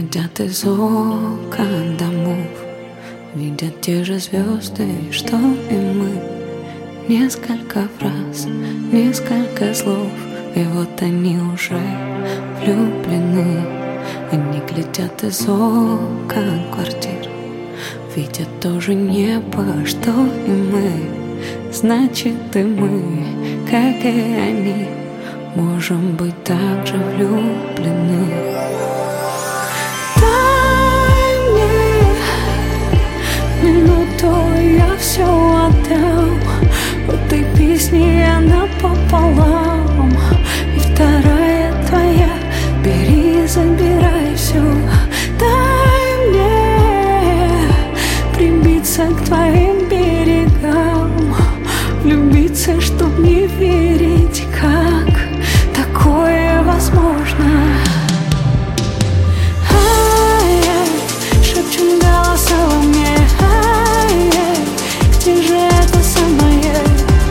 глядят из окон домов, видят те же звезды, что и мы. Несколько фраз, несколько слов, и вот они уже влюблены. Они глядят из окон квартир, видят то же небо, что и мы. Значит, и мы, как и они, можем быть так же влюблены. Дай мне минуту, я все отдам. В этой песне я напополам, и вторая твоя, бери, забирай все. Дай мне прибиться к твоим берегам, влюбиться, чтоб не верить, как такое возможно. Ай-яй, шепчут голоса во мне. Ай-яй, где же это самое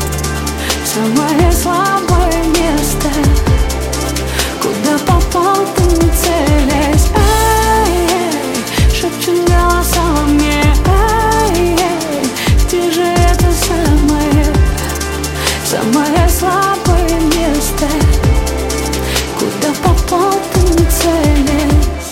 слабое место, куда попал ты, не целясь? Ай-яй, шепчут голоса во мне. Ай-яй, где же это самое слабое место, куда попал ты, не целясь?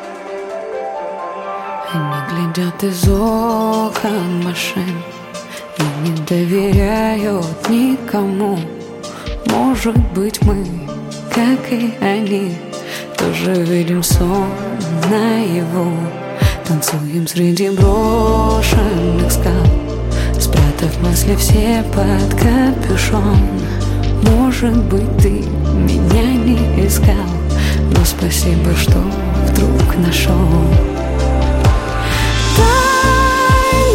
Они глядят из окон машин и не доверяют никому. Может быть, мы, как и они, тоже видим сон наяву. Танцуем среди брошенных скал, спрятав мысли все под капюшон. Может быть, ты меня не искал, но спасибо, что вдруг нашел. Дай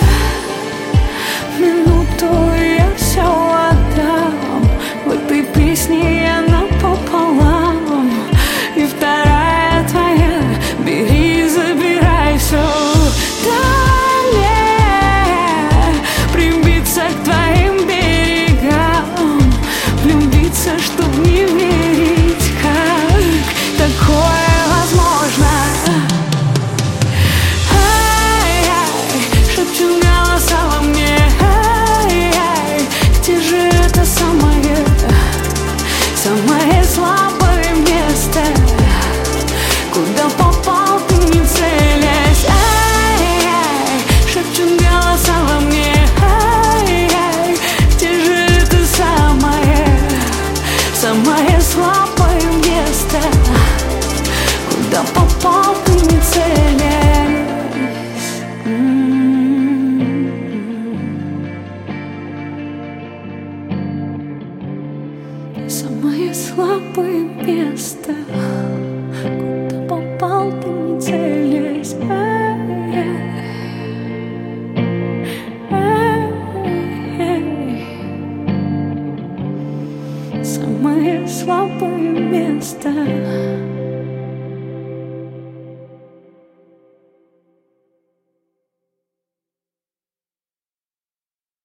мне минуту, я все отдам. В этой песне я напополам, и вторая твоя, бери, забирай все. Дай мне прибиться к твоим берегам, влюбиться, чтоб не верить, как такое возможно. Ай-яй, шепчут голоса во мне. Ай-яй, где же это самое слабое место, куда попал ты, не целясь? Ай-яй, шепчут голоса во мне. Ай-яй, где же это самое слабое место, куда попал ты, не целясь? Самое слабое место, куда попал ты, не целясь? Самое слабое место.